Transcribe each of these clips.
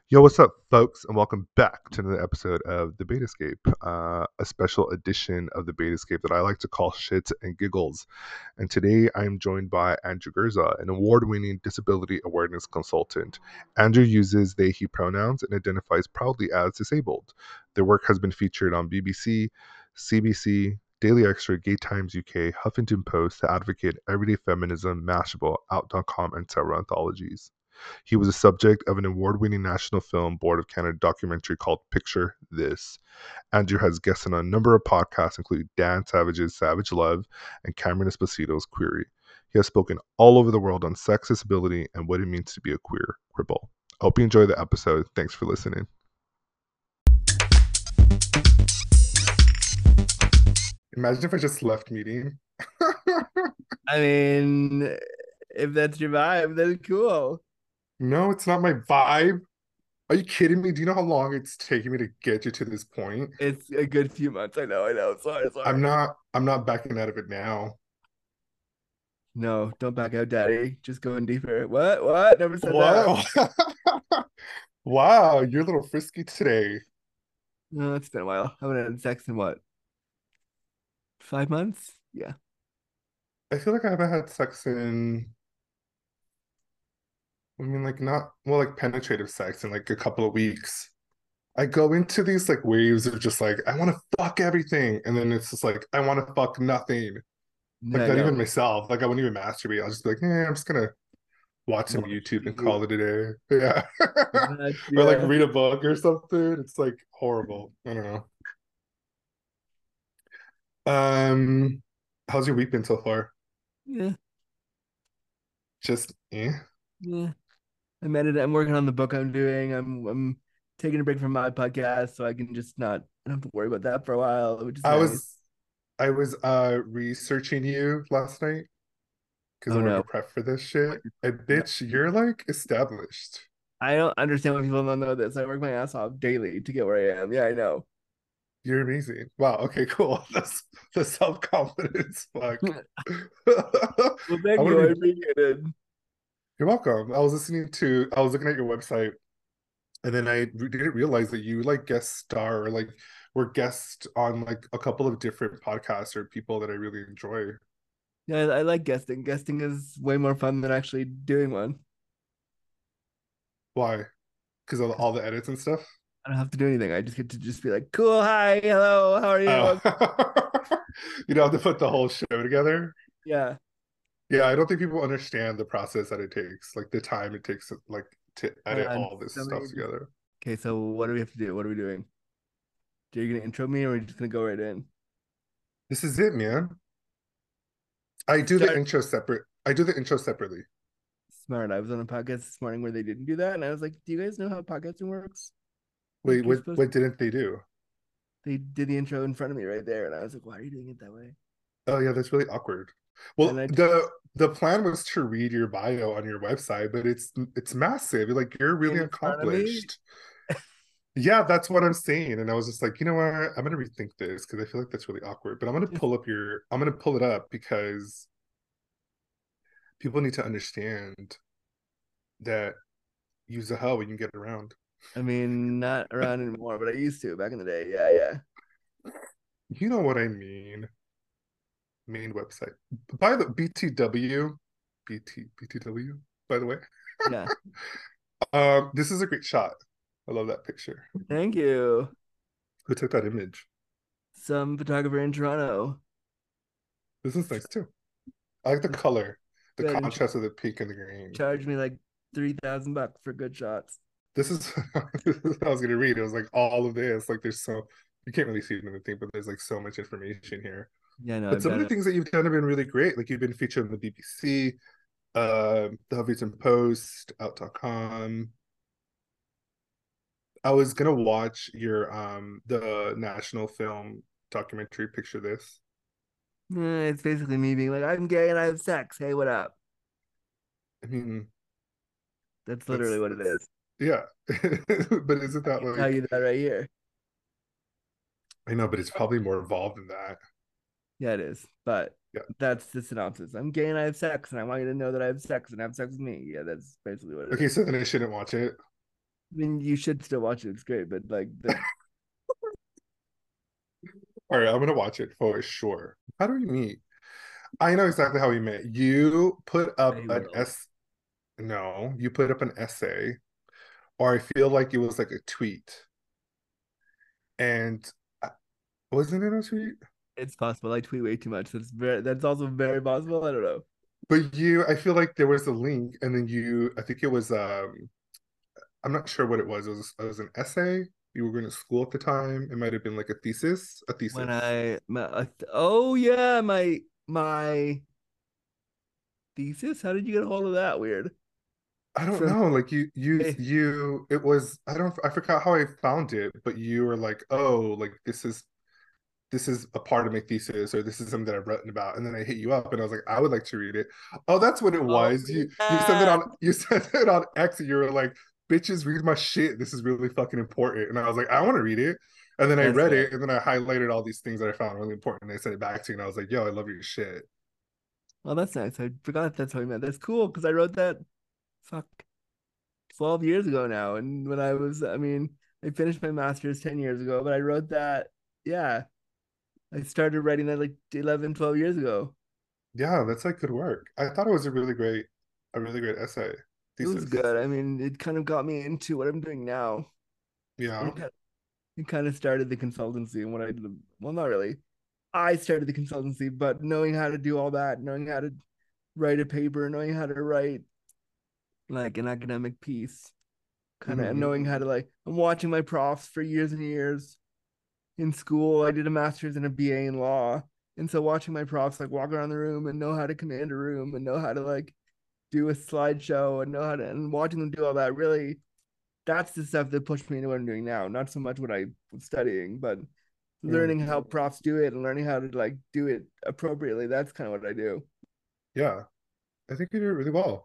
Yo, what's up, folks, and welcome back to another episode of The Betascape, a special edition of The Betascape that I like to call Shits and Giggles. And today I am joined by Andrew Gerza, an award winning disability awareness consultant. Andrew uses they, he pronouns and identifies proudly as disabled. Their work has been featured on BBC, CBC, Daily Extra, Gay Times UK, Huffington Post, The Advocate, Everyday Feminism, Mashable, Out.com, and several anthologies. He was a subject of an award winning National Film Board of Canada documentary called Picture This. Andrew has guested on a number of podcasts, including Dan Savage's Savage Love and Cameron Esposito's Query. He has spoken all over the world on sex disability and what it means to be a queer cripple. I hope you enjoy the episode. Thanks for listening. Imagine if I just left meeting. I mean, if that's your vibe, then cool. No, it's not my vibe. Are you kidding me? Do you know how long it's taking me to get you to this point? It's a good few months. I know. Sorry. I'm not backing out of it now. No, don't back out, daddy. Just going deeper. What? Never said that. Wow. Wow, you're a little frisky today. No, it's been a while. I haven't had sex in what? 5 months? Yeah. I feel like I haven't had sex in, I mean, like not, well, like penetrative sex in like a couple of weeks. I go into these like waves of just like, I want to fuck everything. And then it's just like, I want to fuck nothing. Yeah, Like I not even know. myself. Like I wouldn't even masturbate. I'll just be like, I'm just gonna watch some Watch YouTube and TV. call it a day. Yeah. Or like Yeah. read a book or something. It's like horrible. I don't know. Um, how's your week been so far? Yeah. Just Yeah. I'm working on the book I'm doing. I'm taking a break from my podcast so I can just not I don't have to worry about that for a while, which is I nice. was I was researching you last night because I Oh wanted no. to prep for this shit. And No. bitch, you're like established. I don't understand why people don't know this. I work my ass off daily to get where I am. Yeah, I know. You're amazing. Wow, okay, cool. That's the self-confidence. Fuck. Well, I thank want you. to I be appreciate it. you're welcome. I was looking at your website and then didn't realize that you like guest star or like were guest on like a couple of different podcasts or people that I really enjoy. Yeah, I like guesting. Guesting is way more fun than actually doing one. Why? Because of 'Cause all the edits and stuff? I don't have to do anything. I just get to just be like, cool, hi, hello, how are Oh, you? you don't have to put the whole show together. Yeah. Yeah, I don't think people understand the process that it takes, like the time it takes, like to edit And all this so stuff many just together. okay, so what do we have to do? What are we doing? Are you gonna intro me or are we just gonna go right in? This is it, man. I do the Start intro separate. I do the intro separately. smart. I was on a podcast this morning where they didn't do that, and I was like, do you guys know how podcasting works? Wait, Like you're what? supposed What didn't they do? they did the intro in front of me right there, and I was like, why are you doing it that way? Oh yeah, that's really awkward. And Well, I the plan was to read your bio on your website, but it's massive. Like you're really in front of me. accomplished. Yeah, that's what I'm saying. And I was just like, you know what? I'm gonna rethink this because I feel like that's really awkward. But I'm gonna pull it up because people need to understand that use a hell when you get around. I mean, not around anymore, but I used to back in the day. Yeah, You know what I mean. Main website. By the BTW, BTW, by the way. yeah. This is a great shot. I love that picture. Thank you. Who took that image? Some photographer in Toronto. This is nice too. I like the color, the Good and contrast of the pink and the green. charged me like $3,000 for good shots. This is, this is what I was gonna read. It was like all of this. Like there's so you can't really see it in the thing, but there's like so much information here. Yeah, no, But I've some of done the it. things that you've done have been really great. Like you've been featured on the BBC, the Huffington Post, Out.com. I was gonna watch your the national film documentary Picture This. It's basically me being like, I'm gay and I have sex. Hey, what up? I mean, That's literally that's what it is. yeah. But isn't I that can tell like you that right here. I know, but it's probably more involved than that. Yeah, it is. But Yeah. that's the synopsis. I'm gay and I have sex, and I want you to know that I have sex and have sex with me. Yeah, that's basically what it Okay, is. so then I shouldn't watch it. I mean, you should still watch it. It's great, but like the All right, I'm gonna watch it for sure. How do we meet? I know exactly how we met. You put up I an will. S. No, you put up an essay, or I feel like it was like a tweet, and wasn't it a tweet? It's possible. I tweet way too much. That's also very possible. I don't know. But I feel like there was a link, and then I think it was, I'm not sure what it was. It was an essay. You were going to school at the time. It might have been like a thesis, a When thesis. oh yeah, my thesis. How did you get a hold of that? Weird. I don't From know. Like hey, it was, I forgot how I found it, but you were like, oh, like this is a part of my thesis, or this is something that I've written about. And then I hit you up and I was like, I would like to read it. Oh, that's what it oh was. You sent it yeah, on you sent it on X, and you were like, bitches, read my shit. This is really fucking important. And I was like, I want to read it. And then I that's read right. it, and then I highlighted all these things that I found really important. And I sent it back to you, and I was like, yo, I love your shit. Well, that's nice. I forgot that's how we met. That's cool because I wrote that. Fuck, 12 years ago now. And when I mean, I finished my master's 10 years ago, but I wrote that. Yeah, I started writing that like 11, 12 years ago. Yeah, that's like good work. I thought it was a really great essay It was thesis. good. I mean, it kind of got me into what I'm doing now. Yeah. It kind of, it kind of started the consultancy and what I did. Well, not really. I started the consultancy, but knowing how to do all that, knowing how to write a paper, knowing how to write like an academic piece, kind of, and Hmm. knowing how to like, I'm watching my profs for years and years in school. I did a master's and a BA in law. And so watching my profs like walk around the room and know how to command a room and know how to like do a slideshow and know how to and watching them do all that really that's the stuff that pushed me into what I'm doing now. Not so much what I was studying, but Mm. learning how profs do it and learning how to like do it appropriately. That's kind of what I do. Yeah, I think you did it really well.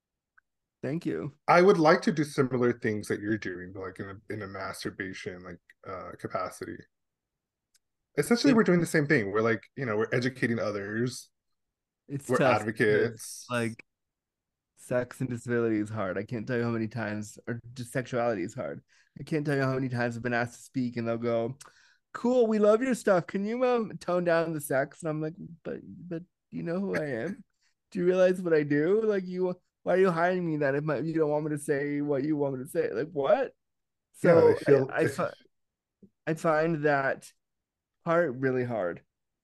Thank you. I would like to do similar things that you're doing, but like in a masturbation like capacity. Essentially, It, we're doing the same thing. We're like, we're educating others. it's We're tough because advocates. like sex and disability is hard. I can't tell you how many times, or just sexuality is hard. I can't tell you how many times I've been asked to speak and they'll go, "Cool, we love your stuff. Can you tone down the sex?" And I'm like, "But you know who I am? Do you realize what I do? Like you, why are you hiring me then if you don't want me to say what you want me to say? Like what?" Yeah, So I find that part really hard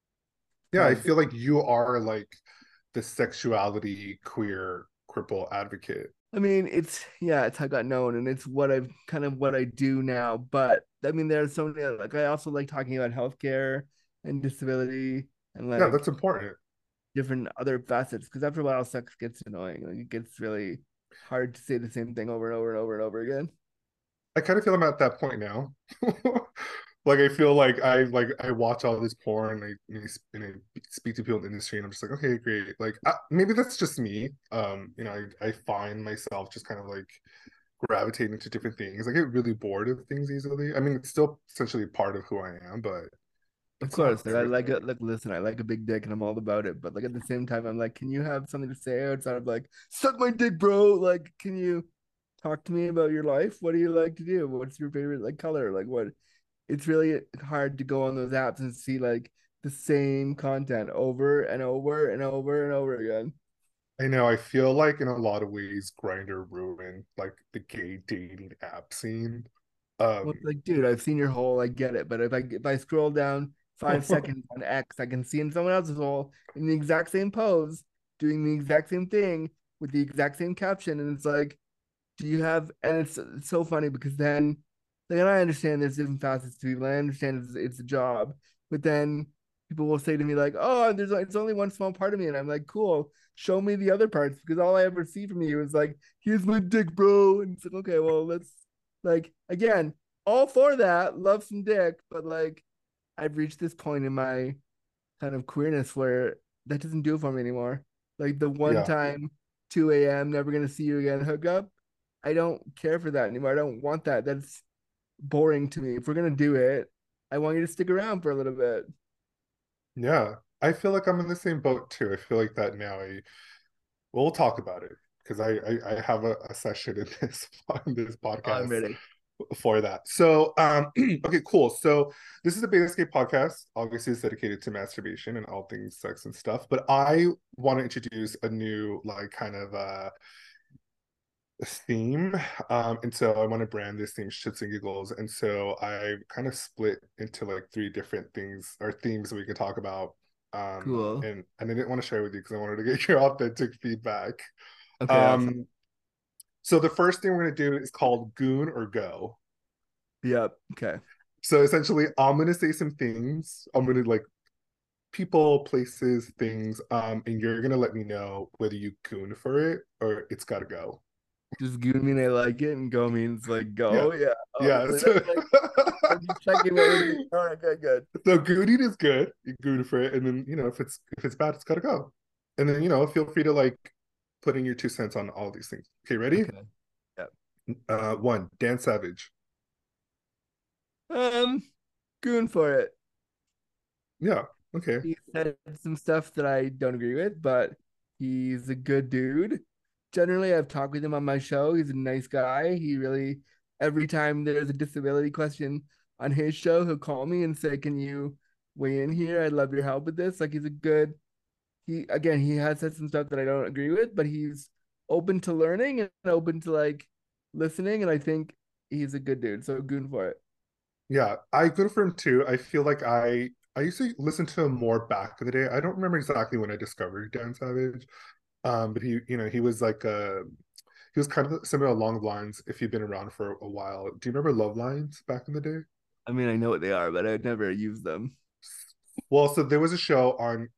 I because feel like you are like the sexuality queer cripple advocate. I mean, it's yeah, it's how I got known, and it's what I've kind of what I do now. But I mean, there's so many like I also like talking about healthcare and disability and Yeah, like that's important. different other facets. Because after a while, sex gets annoying. Like it gets really hard to say the same thing over and over and over and over again. I kind of feel I'm at that point now. Like I feel like I watch all this porn, and I speak to people in the industry, and I'm just like, okay, great. Like maybe that's just me. I find myself just kind of like gravitating to different things. I get really bored of things easily. I mean, it's still essentially part of who I am, but Of it's not course, like I like it. Like, listen, I like a big dick, and I'm all about it. But like at the same time, I'm like, can you have something to say outside of like, suck my dick, bro? Like, can you talk to me about your life? What do you like to do? What's your favorite like color? Like, what it's really hard to go on those apps and see like the same content over and over and over and over again. I know. I feel like in a lot of ways, Grinder ruined like the gay dating app scene. Well, Um, it's like, dude, I've seen your hole, I get it. But if I scroll down 5 seconds on X, I can see in someone else's hole in the exact same pose, doing the exact same thing with the exact same caption, and it's like, do you have? And it's so funny because then, like, and I understand there's different facets to people. I understand it's a job, but then people will say to me like, "Oh, it's only one small part of me," and I'm like, "Cool, show me the other parts," because all I ever see from you is like, "Here's my dick, bro," and it's like, okay, well, let's like again, all for that, love some dick, but like, I've reached this point in my kind of queerness where that doesn't do it for me anymore. Like the one yeah, time 2 a.m. never gonna see you again hookup. I don't care for that anymore. I don't want that. That's boring to me. If we're gonna do it, I want you to stick around for a little bit. yeah. I feel like I'm in the same boat too. I feel like that now. We'll talk about it because I have a session in this on this Oh, I'm podcast ready. for that. So okay, cool. So this is a Betascape podcast. Obviously, it's dedicated to masturbation and all things sex and stuff. But I want to introduce a new like kind of theme. And so I want to brand this theme Shits and Giggles. And so I kind of split into like three different things or themes that we can talk about. Cool. And I didn't want to share with you because I wanted to get your authentic feedback. Okay, awesome. Um, so the first thing we're gonna do is called Goon or Go. Yep. Okay. So essentially, I'm gonna say some things. I'm gonna like people, places, things, and you're gonna let me know whether you goon for it or it's gotta go. Just goon mean I like it, and go means like Yeah, go. Yeah. Oh, yeah. like So, that's like I'm just checking what we're doing. All right, good, good. so gooning is good. You goon for it, and then if it's bad, it's gotta go. And then feel free to like put in your 2 cents on all these things. Okay, ready? Okay. Yep. One, Dan Savage. Um, goon for it. Yeah. Okay. He said some stuff that I don't agree with, but he's a good dude. Generally, I've talked with him on my show. He's a nice guy. He really, every time there's a disability question on his show, he'll call me and say, "Can you weigh in here? I'd love your help with this." Like he's a good. He again, he has said some stuff that I don't agree with, but he's open to learning and open to like listening, and I think he's a good dude. So goon for it. Yeah, I good for him too. I feel like I used to listen to him more back in the day. I don't remember exactly when I discovered Dan Savage. But he was like he was kind of similar along the lines if you've been around for a while. Do you remember Love Lines back in the day? I mean, I know what they are, but I would never use them. Well, so there was a show on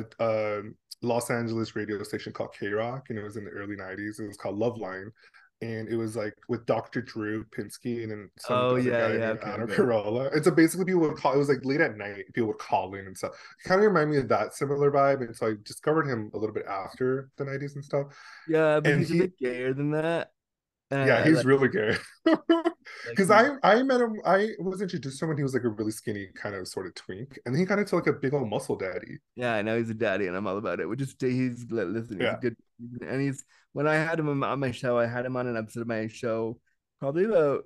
Los Angeles radio station called K Rock, and it was in the early '90s. It was called Love Line, and it was like with Dr. Drew Pinsky and then some Oh other yeah, guy yeah. named Okay, Adam okay. Carolla. And so basically, people would call. It was like late at night. People would call in and stuff. It kind of reminded me of that similar vibe. And so I discovered him a little bit after the '90s and stuff. Yeah, but And he's a he, bit gayer than that. And yeah, I he's like really good. like Because he's I met him. I was introduced to him when he was like a really skinny kind of sort of twink, and then he got into like a big old muscle daddy. yeah, I know he's a daddy and I'm all about it. Which is he's listen, he's a Yeah. good and he's when I had him on my show, I had him on an episode of my show probably about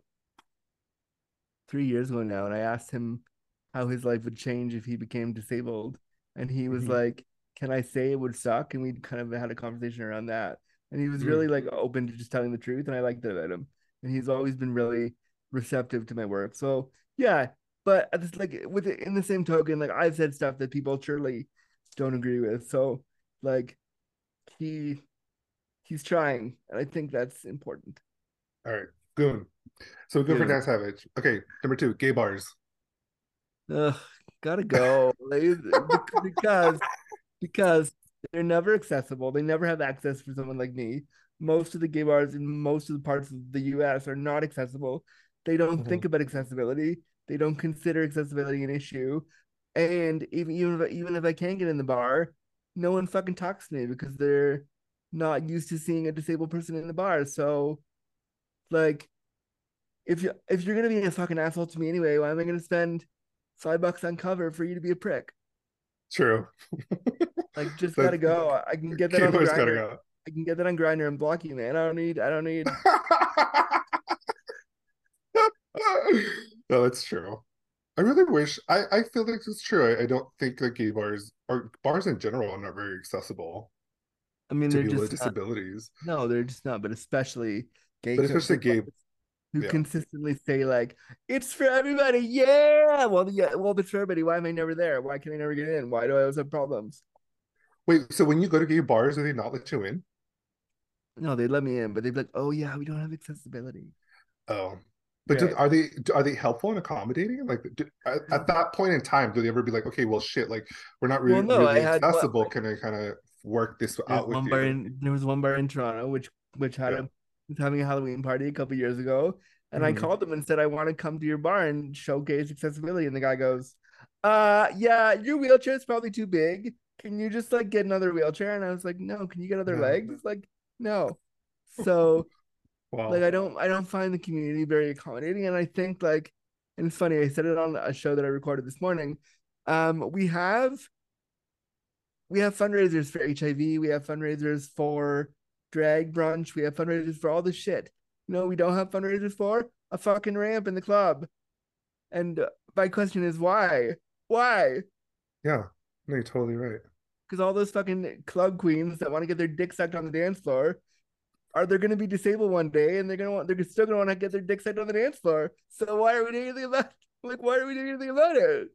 3 years ago now, and I asked him how his life would change if he became disabled, and he was Mhm. like, "Can I say it would suck?" And we kind of had a conversation around that, and he was really Mm. like open to just telling the truth, and I liked that about him, and he's always been really receptive to my work. So yeah, but at this like with it, in the same token, like I've said stuff that people surely don't agree with, so like he he's trying, and I think that's important. All right, Goon. So good for Good. Dan Savage. Okay, number two, gay bars. Ugh, gotta go. Because because they're never accessible. They never have access for someone like me. Most of the gay bars in most of the parts of the US are not accessible. They don't Mhm. think about accessibility. They don't consider accessibility an issue. And even if I can get in the bar, no one fucking talks to me because they're not used to seeing a disabled person in the bar. So like if you're gonna be a fucking asshole to me anyway, why am I gonna spend $5 on cover for you to be a prick? True. Like, just gotta That go. I can get that gay on bars gotta Grinder. go. I can get that on Grinder and block you, man. I don't need. No, that's true. I really wish I feel like it's true. I don't think that gay bars or bars in general are not very accessible I mean, to they're people with just not. disabilities. No, they're just not. But especially But especially gay gay, bars who yeah. consistently say like, "It's for everybody." Yeah. Well, yeah. Well, if it's for everybody, why am I never there? Why can I never get in? Why do I always have problems? Wait, so when you go to gay bars, do they not let you in? No, they let me in, but they'd be like, "Oh yeah, we don't have accessibility." Oh, but Right. are they helpful and accommodating? Like at that point in time, do they ever be like, okay, well, shit, like we're not Well, no, I really had what accessible. Can I kind of work this out with you? there was one bar in Toronto which had Yeah. a was having a Halloween party a couple years ago, and I Mhm. called them and said I want to come to your bar and showcase accessibility, and the guy goes, yeah, your wheelchair is probably too big. Can you just like get another wheelchair?" And I was like, "No, can you get other No. legs?" Like, no. So like Wow. I don't find the community very accommodating, and I think like, and it's funny, I said it on a show that I recorded this morning. Um, we have we have fundraisers for HIV. We have fundraisers for drag brunch. We have fundraisers for all this shit. We don't have fundraisers for a fucking ramp in the club. And my question is why? Why? Yeah. No, you're totally right. Because all those fucking club queens that want to get their dick sucked on the dance floor are they're going to be disabled one day, and they're still going to want to get their dick sucked on the dance floor. So why are we doing anything about it? Like, why are we doing anything about it?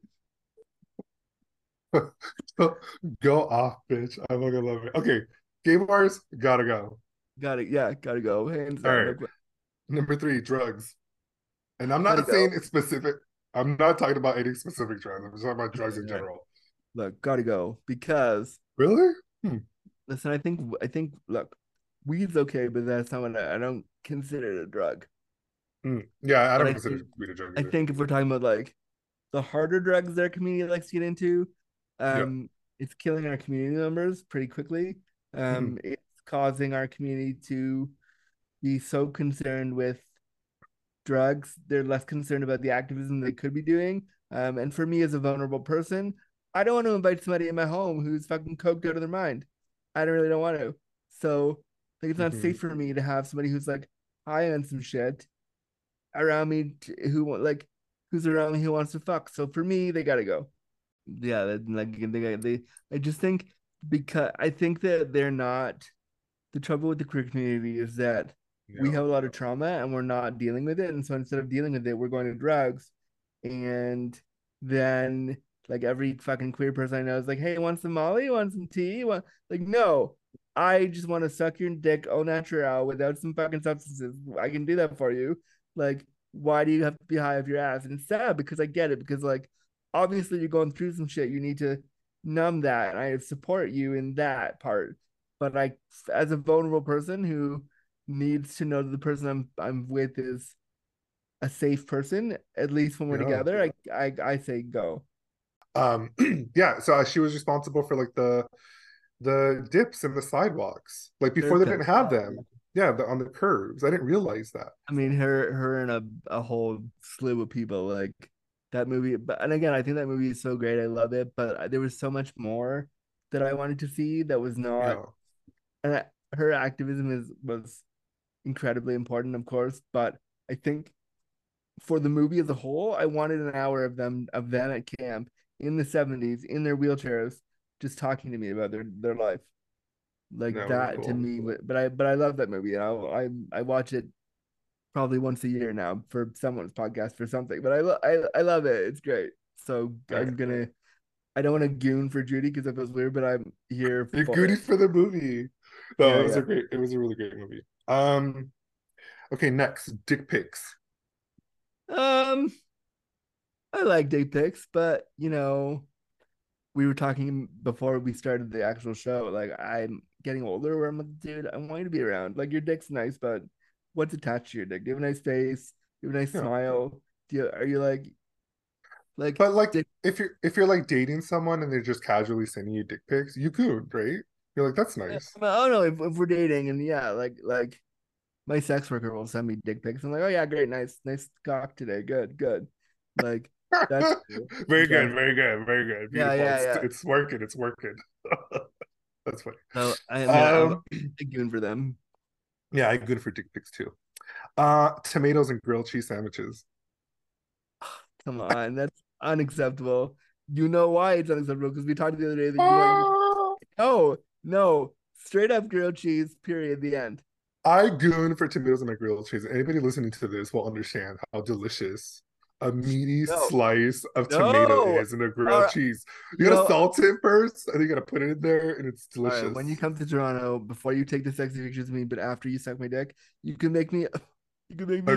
Go off, bitch. I fucking love it. Okay. Gay bars, gotta go. Got it. Yeah, gotta go. Hands All down. right. No question. Number three, drugs. And I'm Gotta not go. saying it's specific. I'm not talking about any specific drugs. I'm just talking about drugs in All right. general. Look, gotta go because Really? Hmm. listen. I think. Look, weed's okay, but that's not what I don't consider it a drug. Hmm. Yeah, I But don't I consider think weed a drug I either. think if we're talking about like the harder drugs that our community likes to get into, Yeah. it's killing our community members pretty quickly. Mhm. It's causing our community to be so concerned with drugs, they're less concerned about the activism they could be doing. And for me, as a vulnerable person, I don't want to invite somebody in my home who's fucking coked out of their mind. I don't really don't want to. So like it's not Mhm. safe for me to have somebody who's like high on some shit around me who's around me who wants to fuck. So for me, they gotta go. Yeah, like they I just think because I think that they're not the trouble with the queer community is that we Yeah. have a lot of trauma and we're not dealing with it. And so instead of dealing with it, we're going to drugs. And then like every fucking queer person I know is like, hey, want some Molly? Want some tea? Like, no, I just want to suck your dick au natural without some fucking substances. I can do that for you. Like, why do you have to be high off your ass? And it's sad because I get it, because like obviously you're going through some shit. You need to numb that. And I support you in that part. But I, as a vulnerable person who needs to know that the person I'm with is a safe person, at least when we're Yeah. together, I say go. Um, yeah, so she was responsible for like the dips in the sidewalks. Like before Curb they cut. didn't have them. Yeah, on the curves. I didn't realize that. I mean, her and a whole slew of people like that movie. But and again, I think that movie is so great. I love it. But there was so much more that I wanted to see that was not. Yeah. And her activism was incredibly important, of course. But I think for the movie as a whole, I wanted an hour of them at camp in the 70s in their wheelchairs, just talking to me about their life. Like That would be that to cool. me, but I love that movie. I watch it probably once a year now for someone's podcast for something. But I love it. It's great. So All right. I don't want to goon for Judy because it feels weird, but I'm here You're for it. goody for the movie. No, Yeah, it was yeah. a great, it was a really great movie. Okay, next, dick pics. Um, I like dick pics, but we were talking before we started the actual show. Like I'm getting older, where I'm like, dude, I want you to be around. Like your dick's nice, but what's attached to your dick? Do you have a nice face? Do you have a nice Yeah. smile? Are you like But like dick? if you're like dating someone and they're just casually sending you dick pics, you could, right? You're like, that's nice. Oh no, if we're dating and yeah, like my sex worker will send me dick pics. I'm like, oh yeah, great, nice cock today, good, good. Like that's cool. Very good, Okay, very good, very good. yeah, Beautiful. yeah, It's yeah. it's working, it's working. That's funny. So I mean, I'm Um, a goon for them. yeah, I'm good for dick pics too. Tomatoes and grilled cheese sandwiches. Come on, that's unacceptable. You know why it's unacceptable? Because we talked the other day that you Oh, no, no, straight up grilled cheese, period, the end. I goon for tomatoes and my grilled cheese. Anybody listening to this will understand how delicious a meaty No, slice of tomato no. is in a All grilled right, cheese. You gotta no. salt it first, and then you gotta put it in there, and it's All right, when you delicious. come to Toronto, before you take the sexy pictures of me, but after you suck my dick, you can make me you can make me Uh,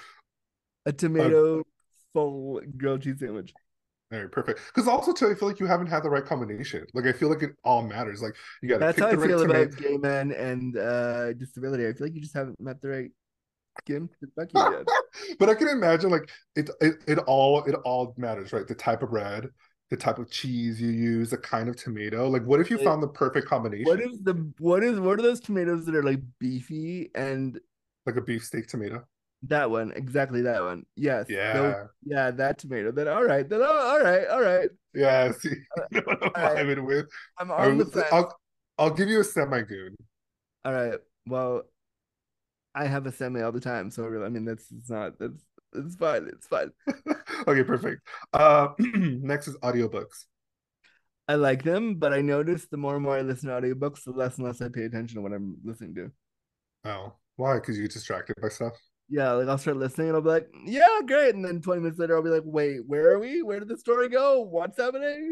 a uh, tomato full grilled cheese sandwich. all right, perfect. Because also too, I feel like you haven't had the right combination. Like I feel like it all matters. Like you gotta That's how pick I the right feel tomato. about gay men and disability. I feel like you just haven't met the right skin to fuck you yet. But I can imagine like it all matters, right? The type of bread, the type of cheese you use, the kind of tomato. Like, what if you It, found the perfect what combination? is the what are those tomatoes that are like beefy and Like a beefsteak tomato. that one, exactly that one. Yes, those. Yeah. Yeah, that tomato. Then all right, then all right, all right, Yeah. See, uh, you know what I'm all right. vibing with. I'm I on the was, fence. I'll give you a semi goon. All right. Well, I have a semi all the time, so really, I mean that's it's not that's it's fine. It's fine. Okay, perfect. Next is audiobooks. I like them, but I notice the more and more I listen to audiobooks, the less and less I pay attention to what I'm listening to. Oh, why? Because you get distracted by stuff. Yeah, like I'll start listening and I'll be like, yeah, great. And then 20 minutes later, I'll be like, wait, where are we? Where did the story go? What's happening?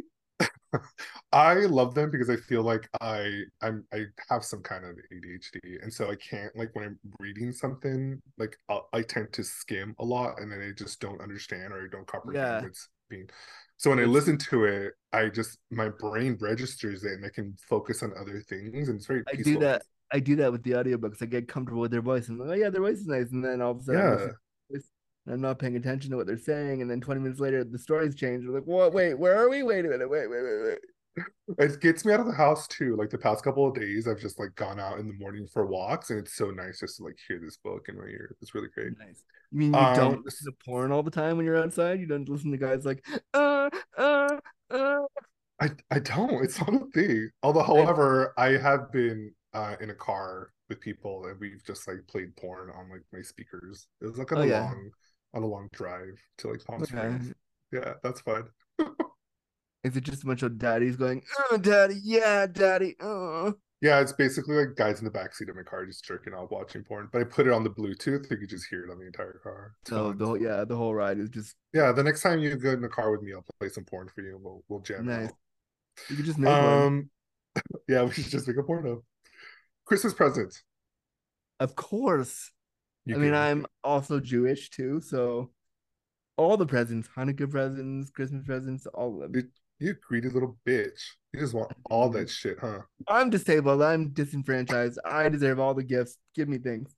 I love them because I feel like I have some kind of ADHD, and so I can't, like, when I'm reading something, like I tend to skim a lot, and then I just don't understand or I don't comprehend Yeah, what's being. So when I that's listen to it, I just my brain registers it, and I can focus on other things, and it's very I do peaceful. that. I do that with the audiobooks. I get comfortable with their voice and I'm like, oh yeah, their voice is nice. And then all of a sudden I'm listening Yeah, to this and I'm not paying attention to what they're saying. And then 20 minutes later, the story's changed. I'm like, what? Wait, where are we? Wait a minute. Wait. it gets me out of the house too. Like the past couple of days, I've just like gone out in the morning for walks, and it's so nice just to like hear this book in my ear. It's really great. Nice. You mean you don't listen to porn all the time when you're outside? You don't listen to guys like, uh, uh, uh. I don't. It's not a thing. Although, I, however, I have been in a car with people and we've just like played porn on like my speakers. It was like oh yeah. on a long drive to like Palm Springs. Okay. Yeah, that's fun. Is it just a bunch of daddies going, oh, daddy, yeah, daddy, oh. Yeah, it's basically like guys in the backseat of my car just jerking off watching porn. But I put it on the Bluetooth, you could just hear it on the entire car. It's So fun. the whole ride is just Yeah, the next time you go in the car with me, I'll play some porn for you and we'll jam nice. out. You could just make one. Um, yeah, we should just make a porno. Christmas presents. Of course. You I mean, goon. I'm also Jewish too, so all the presents, Hanukkah presents, Christmas presents, all of them. You, you greedy little bitch. You just want all that shit, huh? I'm disabled. I'm disenfranchised. I deserve all the gifts. Give me things.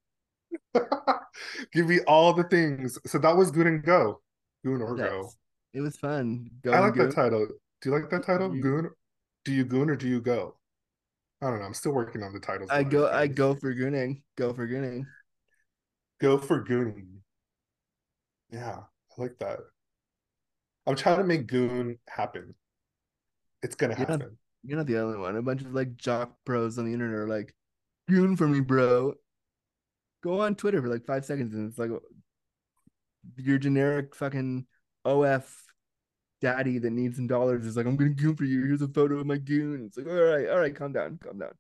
Give me all the things. So that was Goon and Go. Goon or Go. Yes. It was fun. I Go and like that go. title. Do you like that title? Goon? Do you goon or do you go? I don't know. I'm still working on the titles of my I things. go for gooning. Go for gooning. Go for gooning. Yeah, I like that. I'm trying to make goon happen. It's gonna You're not happen. you're not the only one. A bunch of like jock bros on the internet are like, goon for me, bro. Go on Twitter for like 5 seconds and it's like your generic fucking OF daddy that needs some dollars is like, I'm gonna goon for you. Here's a photo of my goon. It's like, all right, calm down, calm down.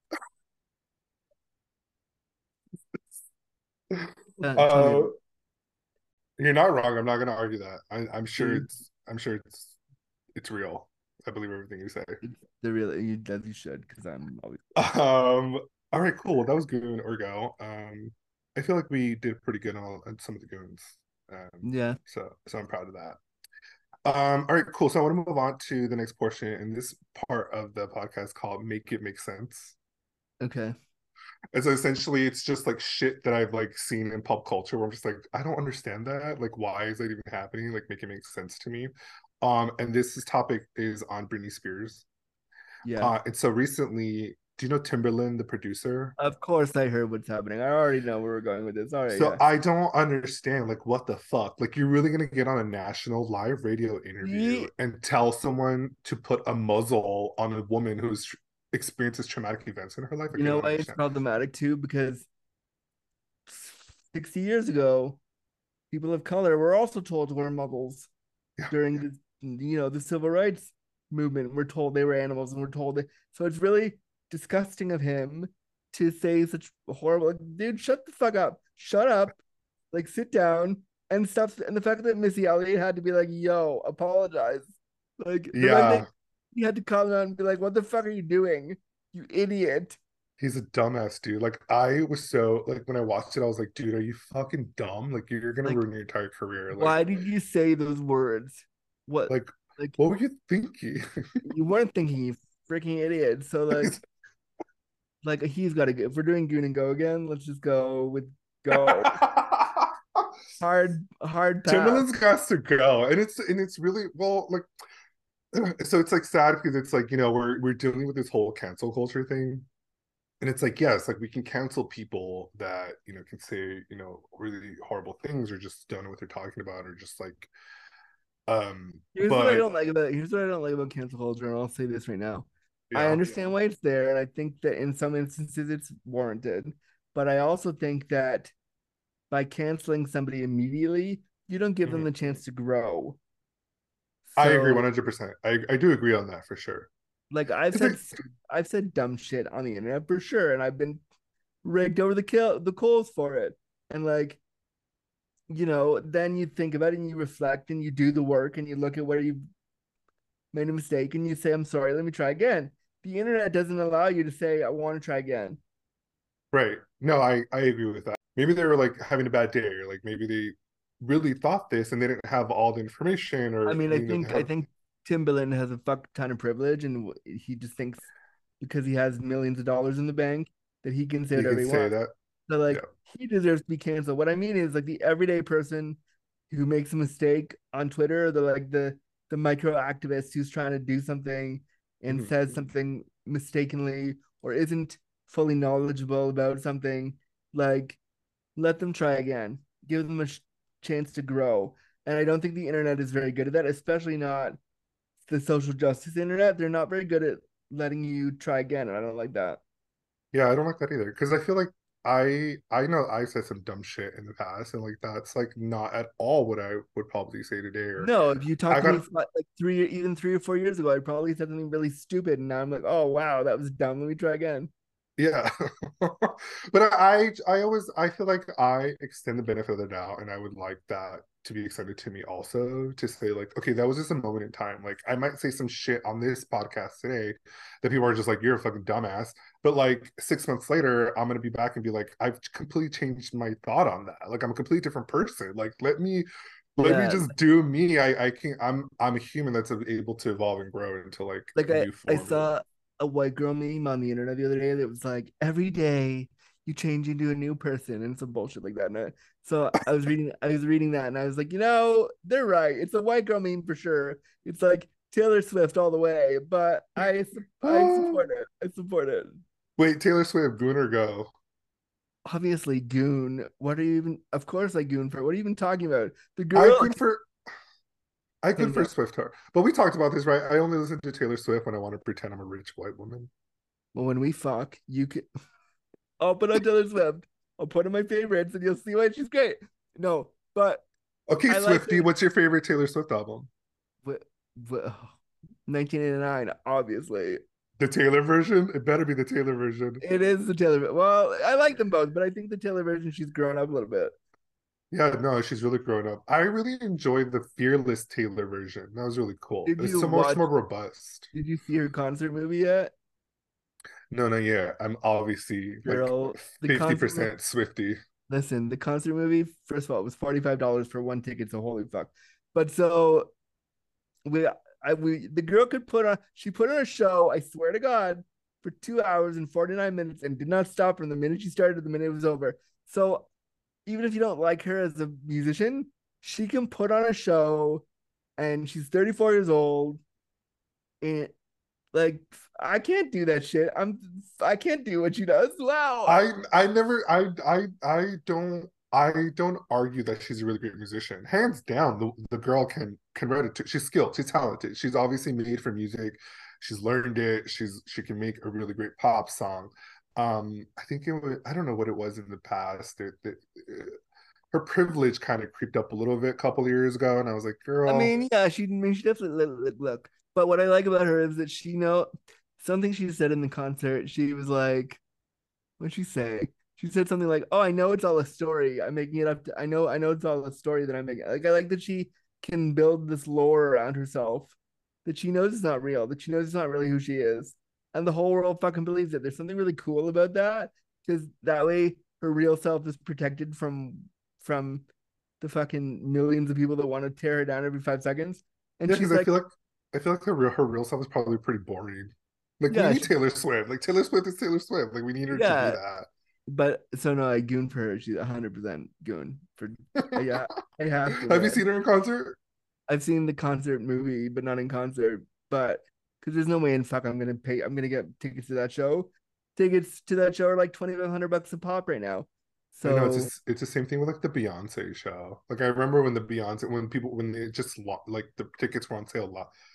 Tell me Uh, about you're not wrong. I'm not gonna argue that. I'm sure it. it's real. I believe everything you say. It's the real you as you should because I'm always All right, cool. That was Goon or Go. I feel like we did pretty good on some of the goons. yeah. So I'm proud of that. All right, cool. So I want to move on to the next portion in this part of the podcast called Make It Make Sense. Okay. And so essentially it's just like shit that I've like seen in pop culture where I'm just like, I don't understand that. Like, why is that even happening? Like, make it make sense to me. And this topic is on Britney Spears. Yeah. And so recently, do you know Timberland, the producer? Of course I heard what's happening. I already know where we're going with this. All right, So yeah. I don't understand, like, what the fuck? Like, you're really gonna get on a national live radio interview Ye- and tell someone to put a muzzle on a woman who's experiences traumatic events in her life? Like, You I know don't why it's understand. problematic too? Because 60 years ago, people of color were also told to wear muzzles Yeah, during the civil rights movement. We're told they were animals and we're told that. So it's really disgusting of him to say such horrible, like, dude, shut the fuck up. Shut up. Like, sit down and stuff. And the fact that Missy Elliott had to be like, yo, apologize. Like, the fact that yeah. he had to come out and be like, what the fuck are you doing? You idiot. He's a dumbass, dude. Like, I was so like when I watched it, I was like, dude, are you fucking dumb? Like, you're gonna Like, ruin your entire career. why did you say those words? What, Like, like, what were you thinking? you weren't thinking, you freaking idiot. So, like he's got to go. If we're doing Goon and Go again, let's just go with Go. Hard pass. Timberland's got to go, and it's really well like so it's like sad because it's like we're dealing with this whole cancel culture thing, and it's like yes, like we can cancel people that can say really horrible things or just don't know what they're talking about or just like Here's what I but don't like about cancel culture, and I'll say this right now. I Yeah. understand why it's there, and I think that in some instances it's warranted. But I also think that by canceling somebody immediately, you don't give them Mhm. the chance to grow. I agree So 100%. I do agree on that for sure. like Because I've said dumb shit on the internet for sure, and I've been rigged over the coals for it. And like, then you think about it and you reflect and you do the work and you look at where you made a mistake and you say, I'm sorry, let me try again. The internet doesn't allow you to say, I want to try again. right. No, I agree with that. Maybe they were like having a bad day, or like maybe they really thought this and they didn't have all the information, I or mean, I you know, think I have think Timbaland has a fuck ton of privilege, and he just thinks because he has millions of dollars in the bank that he can say you whatever could he say wants. that. So Yeah. like he deserves to be canceled. What I mean is like the everyday person who makes a mistake on Twitter, the micro activist who's trying to do something and Mhm. says something mistakenly or isn't fully knowledgeable about something, like let them try again. Give them a chance to grow. And I don't think the internet is very good at that, especially not the social justice internet. They're not very good at letting you try again. And I don't like that. Yeah, I don't like that either because I feel like I know I said some dumb shit in the past, and like that's like not at all what I would probably say today. Or No, if you talked I to me got like 3 or 4 years ago, I probably said something really stupid, and now I'm like, oh wow, that was dumb. Let me try again. yeah, but I always I feel like I extend the benefit of the doubt, and I would like that to be extended to me also to say like, okay, that was just a moment in time. Like I might say some shit on this podcast today that people are just like, you're a fucking dumbass. But like 6 months later, I'm gonna be back and be like, I've completely changed my thought on that. Like I'm a completely different person. Like let me Yeah, just do me. I can't. I'm a human that's able to evolve and grow into like like a I new I form. And saw a white girl meme on the internet the other day that was like, every day you change into a new person and some bullshit like that. So I was reading that and I was like, they're right. It's a white girl meme for sure. It's like Taylor Swift all the way, but I support it. I support it. wait, Taylor Swift, Goon or Go? Obviously, Goon. What are you even? Of course, I Goon for. What are you even talking about? The I girl. good for I Okay, good for no. Swift her. But we talked about this, right? I only listen to Taylor Swift when I want to pretend I'm a rich white woman. Well, when we fuck, you can. I'll put on Taylor Swift. I'll put in my favorites, and you'll see why she's great. No, but Okay, I like Swifty, it. what's your favorite Taylor Swift album? 1989, obviously. The Taylor version? It better be the Taylor version. It is the Taylor. Well, I like them both, but I think the Taylor version she's grown up a little bit. Yeah, no, she's really grown up. I really enjoyed the Fearless Taylor version. That was really cool. Did It's you so much watch? more robust. Did you see her concert movie yet? No, no, yeah. I'm obviously like Girl, the concert movie. 50% Swifty. Listen, the concert movie. First of all, it was $45 for one ticket. So holy fuck. But so the girl could put on. She put on a show. I swear to God, for 2 hours and 49 minutes, and did not stop from the minute she started to the minute it was over. So even if you don't like her as a musician, she can put on a show, and she's 34 years old, and like I can't do that shit. I can't do what she does. Wow. I never I don't argue that she's a really great musician. Hands down, the girl can write it. She's skilled. She's talented. She's obviously made for music. She's learned it. She can make a really great pop song. I think it was I don't know what it was in the past. Her privilege kind of creeped up a little bit a couple of years ago, and I was like, I girl, mean, yeah, she definitely look. But what I like about her is that she know something she said in the concert. She was like, what'd she say? She said something like, "Oh, I know it's all a story. I'm making it up. I know it's all a story that I'm making." Like, I like that she can build this lore around herself, that she knows it's not real, that she knows it's not really who she is, and the whole world fucking believes it. There's something really cool about that because that way her real self is protected from the fucking millions of people that want to tear her down every 5 seconds. And yeah, she's because like, I feel like her real self is probably pretty boring. Like we yeah, need Taylor Swift. Like Taylor Swift is Taylor Swift. Like we need her to do yeah. that. But so no, I goon for her. She's 100% goon for. Yeah, I have to, Have you man. seen her in concert? I've seen the concert movie, but not in concert. But because there's no way in fuck I'm gonna pay. I'm gonna get tickets to that show. Tickets to that show are like $2,500 a pop right now. I know So it's the same thing with like the Beyonce show. Like I remember when the Beyonce when they just like the tickets were on sale a lot.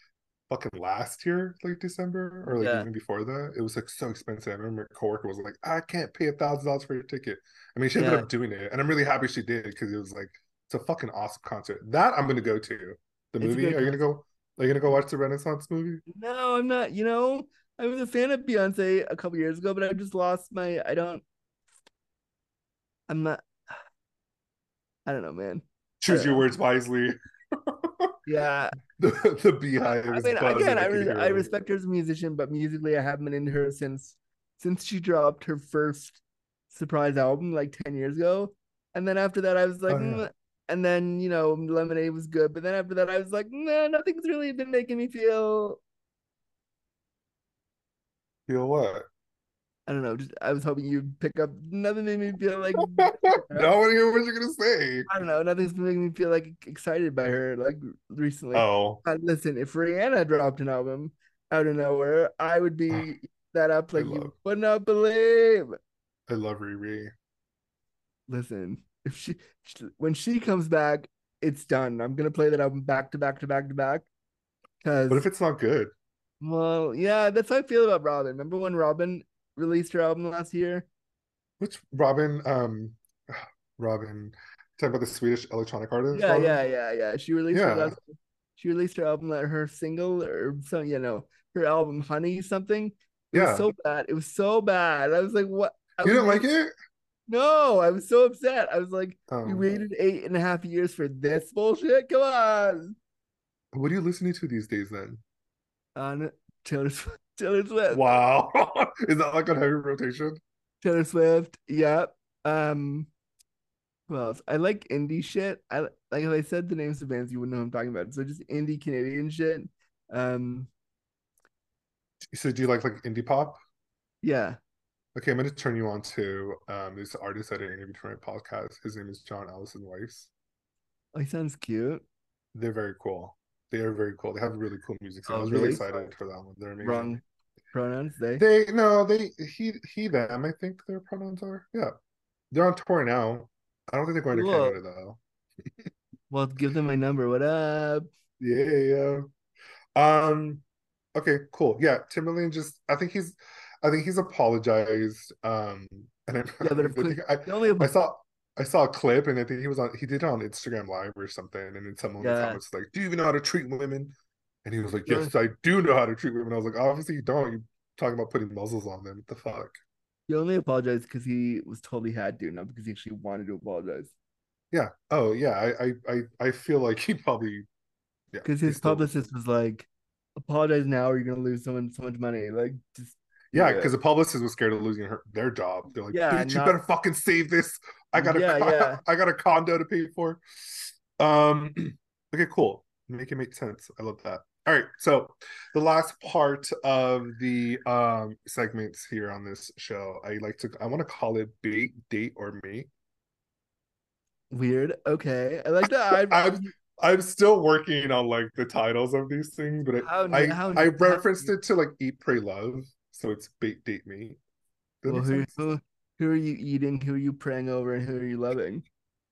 fucking last year, like December, or like Yeah, even before that. It was like so expensive. I remember my coworker was like, I can't pay $1,000 for your ticket. I mean, she ended yeah. up doing it, and I'm really happy she did because it was like it's a fucking awesome concert. That I'm gonna go to. The It's a movie. great Are you gonna concert. go? Are you gonna go watch the Renaissance movie? No, I'm not. I was a fan of Beyonce a couple years ago, but I just lost my. I don't. I'm not. I don't know, man. I Choose don't your know. words wisely. Yeah, The beehive I is mean, again, buzzing. I can hear I it. respect her as a musician, but musically, I haven't been into her since she dropped her first surprise album like 10 years ago, and then after that, I was like, Oh yeah. and then Lemonade was good, but then after that, I was like, nah, nothing's really been making me feel. Feel what? I don't know. Just I was hoping you'd pick up. Nothing made me feel like. No one hear what you're gonna say. I don't know. Nothing's been making me feel like excited by her like recently. Oh, Listen, if Rihanna dropped an album out of nowhere, I would be that up I like you love would not believe. I love Riri. Listen, if when she comes back, it's done. I'm gonna play that album back to back to back to back What if because, it's not good? well, yeah, that's how I feel about Robin. Remember when Robin released her album last year? Which Robin? Robin. Talking about the Swedish electronic artist, Yeah, Robin. yeah, yeah, yeah. She released her Yeah, last. She released her album, her single or something. Her album Honey something. It was yeah. so bad. It was so bad. I was like, what? I You was didn't like waiting. it? No, I was so upset. I was like, you Oh, waited 8.5 years for this bullshit? Come on. what are you listening to these days then? On Taylor Swift. Taylor Swift. Wow, is that like on heavy rotation? Taylor Swift. Yep. Who else? I like indie shit. I like if I said the names of bands, you wouldn't know what I'm talking about. So just indie Canadian shit. Um, So do you like indie pop? yeah. Okay, I'm going to turn you on to this artist that I interviewed for my podcast. His name is John Allison Weiss. Oh, he sounds cute. They're very cool. They are very cool. They have really cool music scene. I Oh, was really really? Sorry. excited for that one. They're amazing. Wrong pronouns. They. They no, they he them. I think their pronouns are. Yeah, they're on tour now. I don't think they're going to Cool. Canada though. Well, give them my number. What up? Yeah, yeah. Okay, cool. Yeah, Timberlane just. I think he's apologized. And Yeah, but I think the only I saw. I saw a clip and I think he did it on Instagram Live or something. And then someone in the yeah, comments was like, do you even know how to treat women? And he was like, the only, yes, I do know how to treat women. I was like, obviously you don't. You talking about putting muzzles on them. What the fuck? he only apologized because he was told he had to, not because he actually wanted to apologize. Yeah. Oh yeah. I feel like he probably yeah, Because he his still publicist was like, apologize now or you're gonna lose so much money. Like, just do yeah, it. because the publicist was scared of losing their job. They're like, Yeah, bitch, you not better fucking save this. yeah, yeah. I got a condo to pay for. Um okay, cool. Make it make sense. I love that. All right, so the last part of the segments here on this show, I want to call it bait, date, or mate. Weird. Okay. I like that. I'm still working on like the titles of these things, but I How referenced it to like Eat, Pray, Love, so it's bait, date, mate. Does that well make sense? who are you eating? Who are you praying over and who are you loving?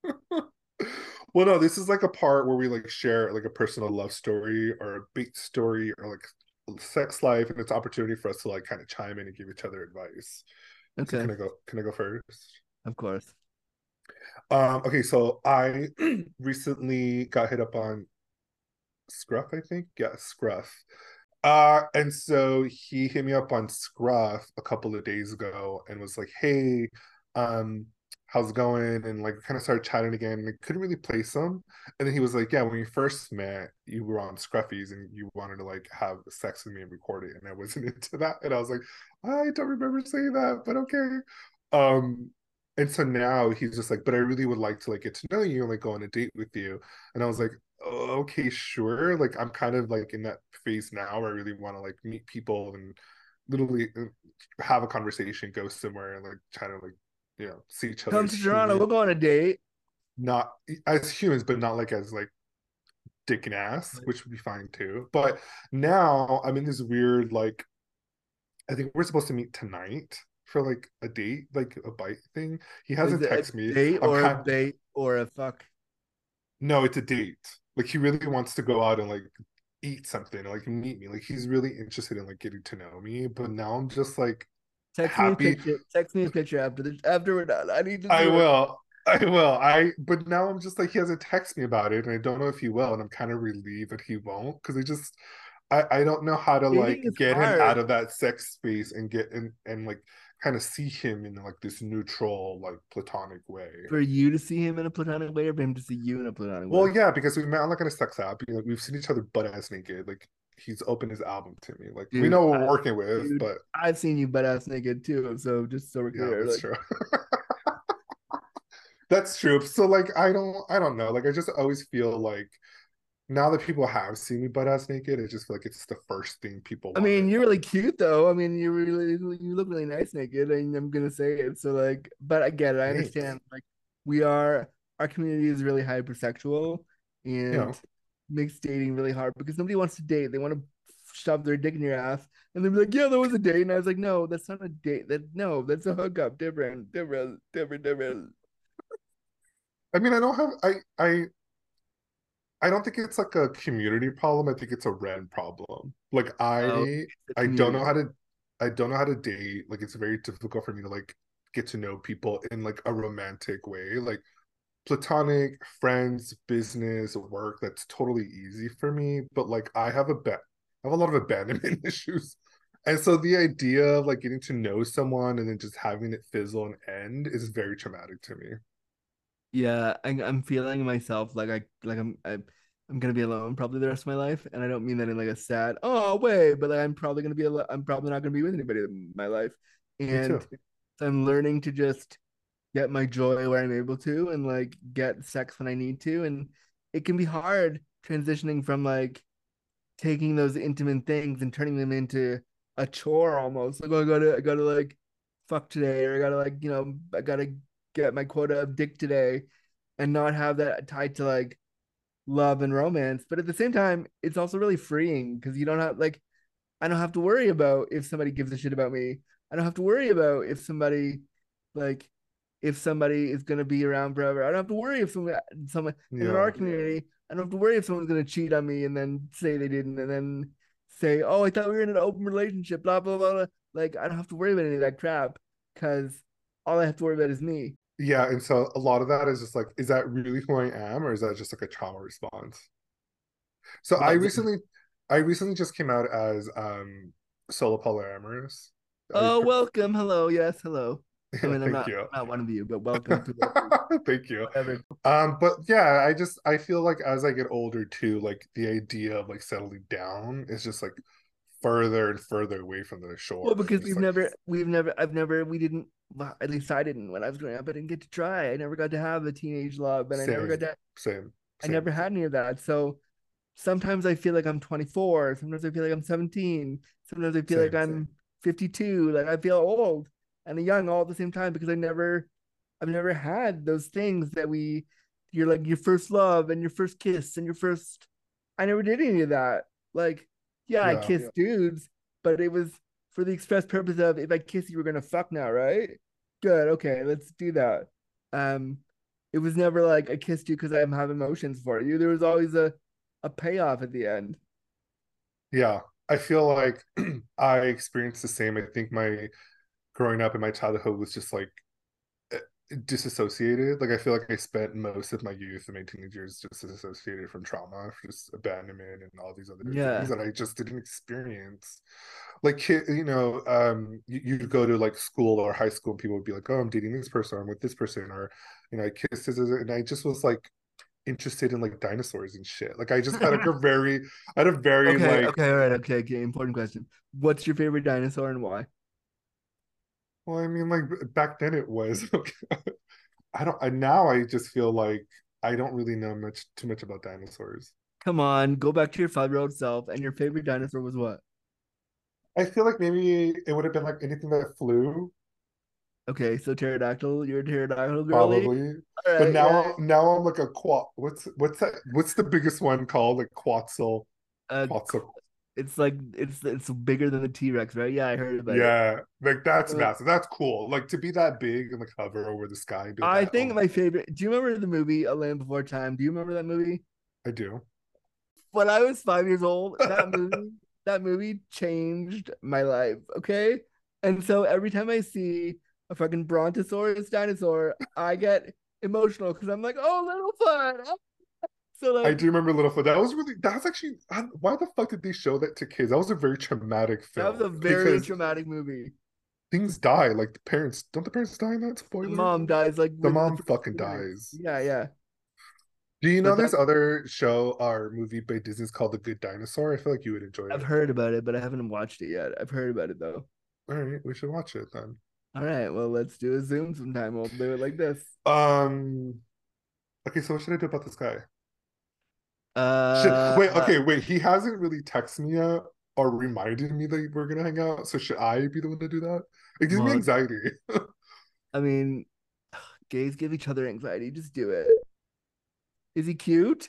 Well, no, this is like a part where we like share like a personal love story or a bait story or like sex life, and it's opportunity for us to like kind of chime in and give each other advice. So Okay, can I go first? of course. Okay, so I recently got hit up on Scruff, I think. Yeah, Scruff. And so he hit me up on Scruff a couple of days ago and was like, "Hey, um, how's it going?" And like kind of started chatting again. And I couldn't really place him. And then he was like, "Yeah, when we first met, you were on Scruffies and you wanted to like have sex with me and record it." And I wasn't into that. And I was like, "I don't remember saying that, but okay." Um, and so now he's just like, "But I really would like to like get to know you and like go on a date with you." And I was like, "Oh, okay, sure." Like I'm kind of like in that phase now where I really want to like meet people and literally have a conversation, go somewhere and like try to like see each other Come as to Toronto. human, We'll go on a date. not as humans, but not like as like dick and ass, which would be fine too. But now I'm in this weird like I think we're supposed to meet tonight for like a date, like a bite thing. He Is hasn't it a texted me. date I'm or a kind bait or a fuck? no, it's a date. Like he really wants to go out and like eat something, like meet me. Like he's really interested in like getting to know me. But now I'm just like Text me a happy. picture. Text me a picture after we're done. I need to I see what. will. I will. But now I'm just like he hasn't texted me about it and I don't know if he will. And I'm kind of relieved that he won't because I don't know how to Dating like is get him out hard of that sex space and get in and like kind of see him in like this neutral, like platonic way. for you to see him in a platonic way, or for him to see you in a platonic Well, way. yeah, because we met on like on a sex app. You know, we've seen each other butt ass naked. Like he's opened his album to me. Like we Dude, know what we're working with, dude, but I've seen you butt ass naked too. So just so we're yeah, clear, that's like true. That's true. So like I don't know. Like I just always feel like now that people have seen me butt ass naked, I just feel like it's the first thing people I want mean, to. you're really cute though. I mean, you look really nice naked, and I'm gonna say it. So like, but I get it. I Thanks. understand. Like, we are our community is really hypersexual, You and know. makes dating really hard because nobody wants to date. They want to shove their dick in your ass, and they'll be like, "Yeah, that was a date," and I was like, "No, that's not a date. No, that's a hookup. Different." I mean, I don't have I don't think it's like a community problem. I think it's a Ren problem. Like Oh, the I don't community. know how to I don't know how to date. Like it's very difficult for me to like get to know people in like a romantic way. Like platonic, friends, business, work, that's totally easy for me. But like I have a lot of abandonment issues. And so the idea of like getting to know someone and then just having it fizzle and end is very traumatic to me. Yeah, I'm feeling myself I'm gonna be alone probably the rest of my life, and I don't mean that in like a sad oh way, but like I'm probably not gonna be with anybody in my life, Me too. and so I'm learning to just get my joy where I'm able to, and like get sex when I need to, and it can be hard transitioning from like taking those intimate things and turning them into a chore almost. Like, oh, I gotta like fuck today, or I gotta like, I gotta get my quota of dick today, and not have that tied to like love and romance. But at the same time, it's also really freeing because you don't have like I don't have to worry about if somebody gives a shit about me. I don't have to worry about like if somebody is gonna be around forever. I don't have to worry if someone and in our Yeah. community, I don't have to worry if someone's gonna cheat on me and then say they didn't and then say, oh, I thought we were in an open relationship, blah blah blah. Like I don't have to worry about any of that crap because all I have to worry about is me. Yeah, and so a lot of that is just like, is that really who I am, or is that just like a trauma response? So Love it. I recently just came out as solo polyamorous. I Oh, welcome. Hello. Yes, hello. I yeah, mean, thank you. I'm not one of you, but welcome to Thank you. whatever. But yeah, I feel like as I get older too, like the idea of like settling down is just like further and further away from the Well, shore. because Just like we didn't, well, at least I didn't when I was growing up. I didn't get to try. I never got to have a teenage love, and same, I same. never had any of that. So sometimes I feel like I'm 24. Sometimes I feel like I'm 17. Sometimes I feel like Same. I'm 52. Like I feel old and young all at the same time because I've never had those things you're like your first love and your first kiss and your first, I never did any of that. Like, yeah, I Yeah. kissed dudes, but it was for the express purpose of if I kiss you, we're gonna fuck now, right? Good, okay, let's do that. Um, it was never like I kissed you because I have emotions for you. There was always a payoff at the end. Yeah. I feel like I experienced the same. I think my growing up in my childhood was just like eh, disassociated. Like I feel like I spent most of my youth and my teenage years just disassociated from trauma, just abandonment and all these other things Yeah. that I just didn't experience. Like you know, you'd go to like school or high school, and people would be like, "Oh, I'm dating this person, or I'm with this person," or you know, I kissed this, and I just was like interested in like dinosaurs and shit. Like I just had like I had a very Okay, like, okay, all right, okay. Important question. What's your favorite dinosaur and why? well, I mean, like back then it was. I don't. Now I just feel like I don't really know too much about dinosaurs. Come on, go back to your 5-year-old self. And your favorite dinosaur was what? I feel like maybe it would have been like anything that flew, Okay, so pterodactyl. You're a pterodactyl girly. probably. All But right, yeah. now I'm like a quad. What's that? What's the biggest one called? Like Quetzal. Uh, Quetzal. it's like it's bigger than the T-Rex, right? Yeah, I heard about it. Yeah, like that's Uh, massive. That's cool. Like to be that big and like hover over the sky and be like, I oh think my, my favorite. Do you remember the movie A Land Before Time? Do you remember that movie? I do. when I was 5 years old, that movie changed my life. Okay. And so every time I see a fucking brontosaurus dinosaur, I get emotional because I'm like, oh, little fun. So I like do remember Littlefoot. That was actually, why the fuck did they show that to kids? That was a very traumatic that was film a very because traumatic movie. things die. Like don't the parents die in that? The Spoiler. mom dies like The within the mom first fucking 2 minutes. dies. Yeah, yeah. Do you know But there's that other show or movie by Disney's called The Good Dinosaur? I feel like you would enjoy I've it. heard about it, but I haven't watched it yet. I've heard about it though. All right, we should watch it then. All right, well, let's do a Zoom sometime. We'll do it like this. Um, okay, so what should I do about this guy? Uh, Wait. He hasn't really texted me yet or reminded me that we're gonna hang out. So should I be the one to do that? It gives me well, anxiety. I mean, gays give each other anxiety. Just do it. Is he cute?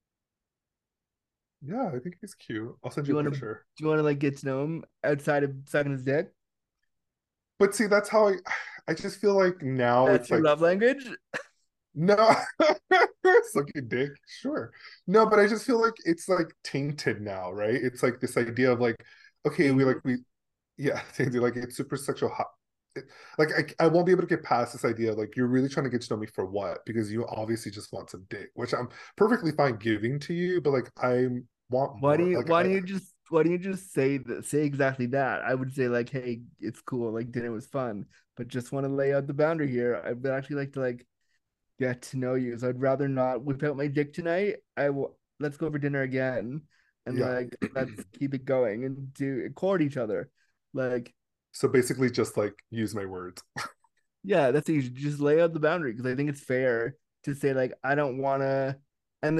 Yeah, I think he's cute. I'll send Do you you a want to? Do picture. you want to like get to know him outside of sucking his dick? But see, that's how I just feel like now That's it's your like love language. no, suck your dick, sure. No, but I just feel like it's like tainted now, right? It's like this idea of like, okay, Tainted. yeah, tainted, like it's super sexual. Like I won't be able to get past this idea of like you're really trying to get to know me for what? Because you obviously just want some dick, which I'm perfectly fine giving to you, but like I want Why do more. you? Like Why do you just? Why do you just say that? Say exactly that. I would say like, hey, it's cool. Like dinner was fun, but just want to lay out the boundary here. I would actually like to like get to know you. So I'd rather not whip out my dick tonight. I will. Let's go for dinner again, and yeah. like let's keep it going and do court each other. Like So basically just like use my words. yeah, that's easy. Just lay out the boundary because I think it's fair to say like I don't want to, and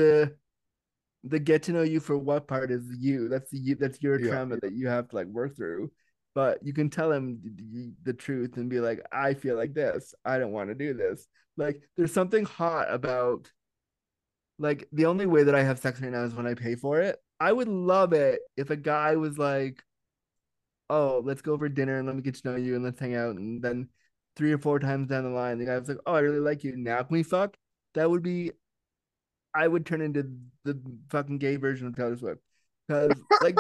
the get to know you for what part is you. That's the you. That's your Yeah. trauma that you have to like work through. But you can tell him the truth and be like, I feel like this. I don't want to do this. Like, there's something hot about like the only way that I have sex right now is when I pay for it. I would love it if a guy was like, "Oh, let's go for dinner and let me get to know you and let's hang out." And then 3 or 4 times down the line, the guy was like, "Oh, I really like you. Now can we fuck?" That would be. I would turn into the fucking gay version of Taylor Swift because like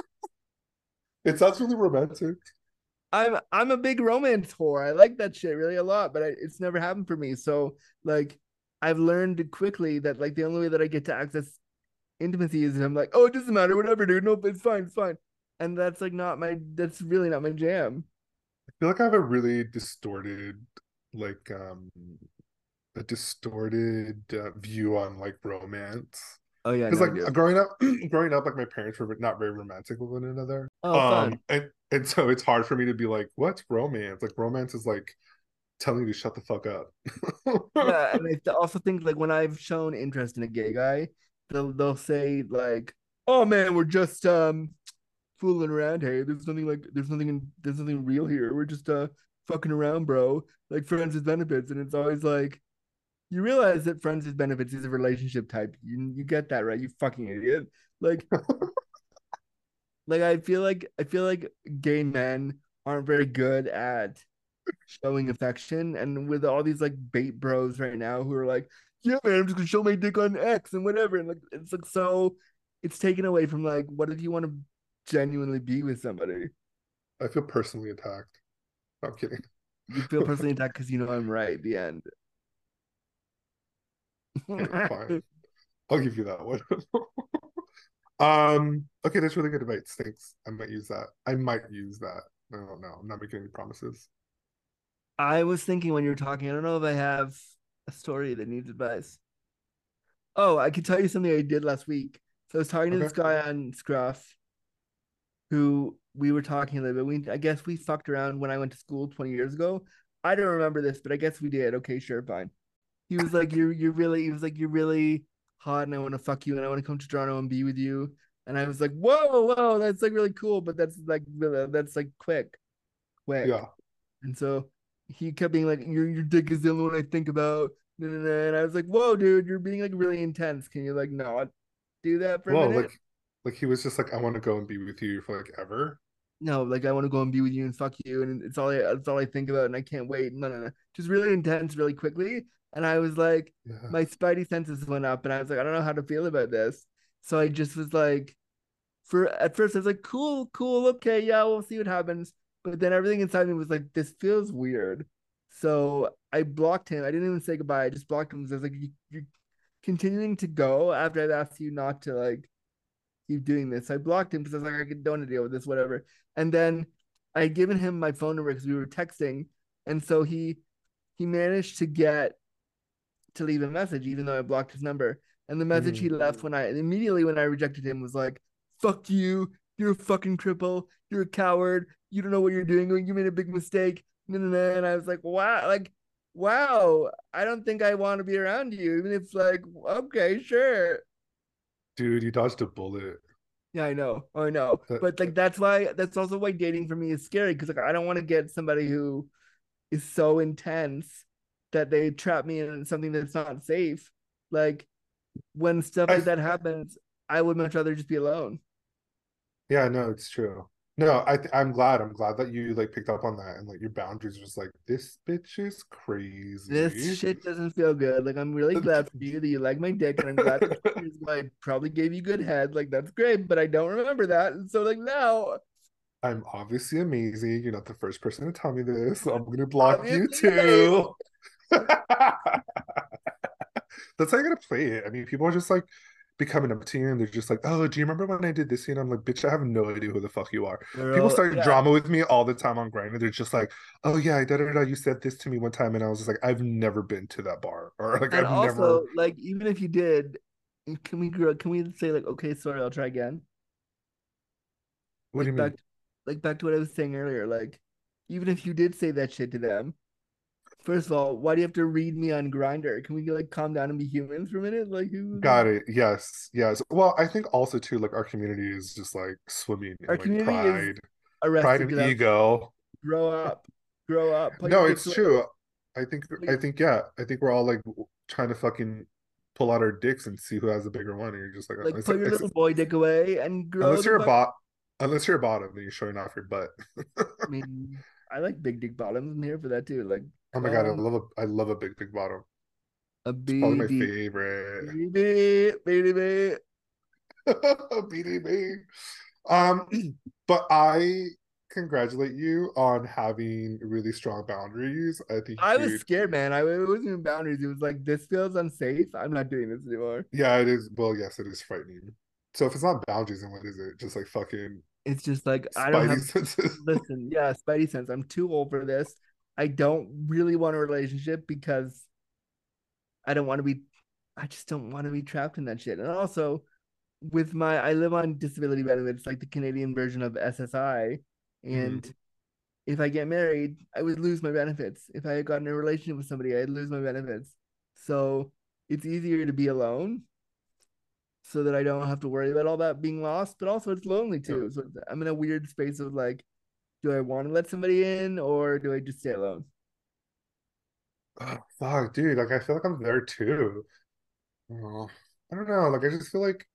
It sounds really romantic. I'm a big romance whore. I like that shit really a lot, but it's never happened for me. So like I've learned quickly that like the only way that I get to access intimacy is I'm like, oh, it doesn't matter, whatever, dude. Nope, it's fine, it's fine. And that's like not my. That's really not my jam. I feel like I have a really distorted, like, a distorted view on like romance. Oh yeah, Because no, I like do. growing up, like my parents were not very romantic with one another. Oh, fun. And so it's hard for me to be like, what's romance? Like romance is like telling you to shut the fuck up. Yeah, and I also think like when I've shown interest in a gay guy, they'll say like, "Oh man, we're just fooling around. Hey, there's nothing real here. We're just fucking around, bro. Like friends with benefits." And it's always like you realize that friends with benefits is a relationship type. You get that, right? You fucking idiot. Like I feel like gay men aren't very good at showing affection. And with all these like bait bros right now who are like, yeah, man, I'm just gonna show my dick on X and whatever. And like it's like so it's taken away from like what if you want to genuinely be with somebody? I feel personally attacked. No, I'm kidding. You feel personally attacked because you know I'm right. The end. Okay, fine. I'll give you that one. Okay, that's really good advice. Thanks. I might use that. I might use that. I don't know. I'm not making any promises. I was thinking when you were talking, I don't know if I have a story that needs advice. Oh, I could tell you something I did last week. So I was talking to this Okay. guy on Scruff who we were talking a little bit. I guess we fucked around when I went to school 20 years ago. I don't remember this, but I guess we did. Okay, sure, fine. He was like, you're really he was like, you're really hot and I want to fuck you and I want to come to Toronto and be with you. And I was like, whoa, that's like really cool, but that's like really that's like quick. Yeah. And so he kept being like, your dick is the only one I think about. And I was like, whoa, dude, you're being like really intense. Can you like not do that for a Whoa, minute? like he was just like, I want to go and be with you for like ever. No, like I want to go and be with you and fuck you, and it's all I think about, and I can't wait. No. Just really intense, really quickly. And I was like, Yeah. my spidey senses went up, and I was like, I don't know how to feel about this. So I just was like, for at first I was like, cool, cool, okay, yeah, we'll see what happens. But then everything inside me was like, this feels weird. So I blocked him. I didn't even say goodbye. I just blocked him because I was like, you're continuing to go after I've asked you not to like keep doing this. I blocked him because I was like, I don't want to deal with this, whatever. And then I had given him my phone number because we were texting, and so he managed to get to leave a message, even though I blocked his number. And the message he Mhm. left when I rejected him was like, "Fuck you, you're a fucking cripple, you're a coward, you don't know what you're doing, you made a big mistake." And I was like, wow, wow, I don't think I want to be around you, even if like, okay, sure. Dude, you dodged a bullet. Yeah, I know. I know. That But like that's also why dating for me is scary because like I don't want to get somebody who is so intense that they trap me in something that's not safe. Like when stuff I like that happens, I would much rather just be alone. Yeah, no, it's true. No, I'm glad that you like picked up on that and like your boundaries was like this bitch is This crazy. shit doesn't feel good. Like I'm really glad for you that you like my dick, and I'm glad that I probably gave you good head. Like that's great, but I don't remember that. And so like now, I'm obviously amazing. You're not the first person to tell me this, so I'm gonna block you obviously amazing. too. That's how you gotta play it. I mean, people are just like becoming up to you and they're just like, oh, do you remember when I did this? And I'm like, bitch, I have no idea who the fuck you are. People Girl, start yeah. drama with me all the time on Grindr. They're just like, oh yeah, you said this to me one time, and I was just like, I've never been to that bar, or like And I've never. also, like, even if you did, can we say like, okay, sorry, I'll try again? What do Like you mean? back to what I was saying earlier. Like, even if you did say that shit to them, first of all, why do you have to read me on Grinder? Can we like calm down and be humans for a minute? Like, who? Got it. Yes, yes. Well, I think also too, like our community is just like swimming in Our like community is pride arrested and without ego. grow up, put your No, dicks it's away. true. Put I your- think, yeah. I think we're all like trying to fucking pull out our dicks and see who has the bigger one. And you're just like, Like, put your little boy dick away and grow unless the you're a fuck. bot, unless you're a bottom, then you're showing off your butt. I mean, I like big dick bottoms. I'm here for that too. Like, Oh my God, come I love a big bottom. a It's probably my baby, favorite. baby. BDB. Um, but I congratulate you on having really strong boundaries. I think, I was dude, scared, man. It wasn't even boundaries. It was like this feels unsafe. I'm not doing this anymore. yeah, it is. Well, yes, it is frightening. So if it's not boundaries, then what is it? Just like fucking It's just like I don't spidey have senses. listen, yeah, Spidey sense. I'm too old for this. I don't really want a relationship because I don't want to be I just don't want to be trapped in that shit. And also with my I live on disability benefits, like the Canadian version of SSI. Mhm. And if I get married, I would lose my benefits. If I had gotten a relationship with somebody, I'd lose my benefits. So it's easier to be alone so that I don't have to worry about all that being lost. But also it's lonely Yeah. too. So I'm in a weird space of like, do I want to let somebody in or do I just stay alone? Oh, fuck, dude. Like I feel like I'm there too. Oh, I don't know. Like I just feel like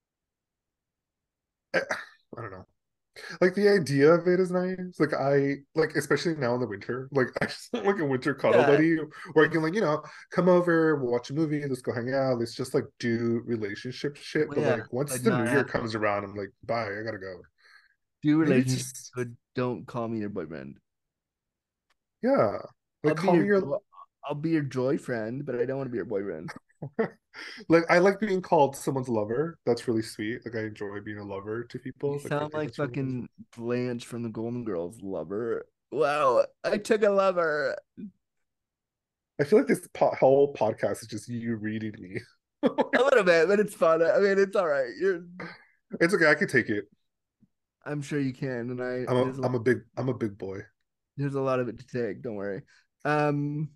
I don't know. Like the idea of it is nice. Like I like especially now in the winter. Like I just want like a winter cuddle Yeah. buddy where I can like, come over, we'll watch a movie, let's go hang out, let's just like do relationship shit. Well, But yeah. like once But the new not year have comes around, I'm like, bye, I gotta go. do Maybe it's relationship, just but don't call me your boyfriend. yeah. I'll Like be call me your your I'll be your joy friend, but I don't want to be your boyfriend. like I like being called someone's lover. That's really sweet. Like I enjoy being a lover to You people. Like I sound think like that's really nice. fucking Blanche from the Golden Girls lover. Wow, I took a lover. I feel like this whole podcast is just you reading me. A little bit, but it's fun. I mean, it's all right. It's okay, I can take it. I'm sure you can, and I I'm a big boy. there's a lot of it to take. Don't worry. Um,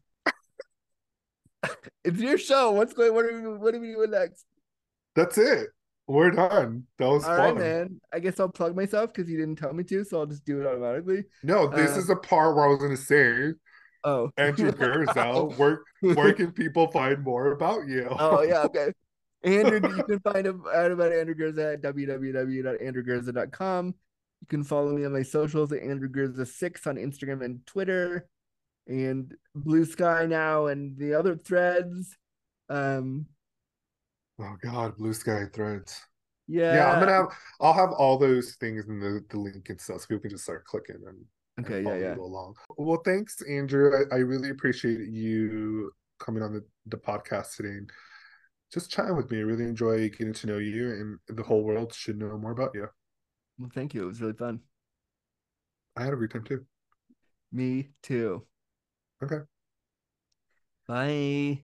it's your show. What are we doing next? That's it. We're done. That was All right, fun. man. I guess I'll plug myself because you didn't tell me to, so I'll just do it automatically. No, this Uh, is the part where I was going to say, oh. Andrew Gurzel, where can people find more about you? Oh yeah, okay. Andrew, you can find out about Andrew Gerza at www.andrewgerza.com. You can follow me on my socials at Andrew Gerza6 on Instagram and Twitter and Blue Sky now and the other threads. Um, Oh God, blue sky threads. Yeah, Yeah. I'll have all those things in the link and stuff so people can just start clicking and Okay, yeah, follow yeah. you along. Well, thanks, Andrew. I really appreciate you coming on the podcast today and just chatting with me. I really enjoy getting to know you, and the whole world should know more about you. Well, thank you. It was really fun. I had a great time too. Me too. Okay. Bye.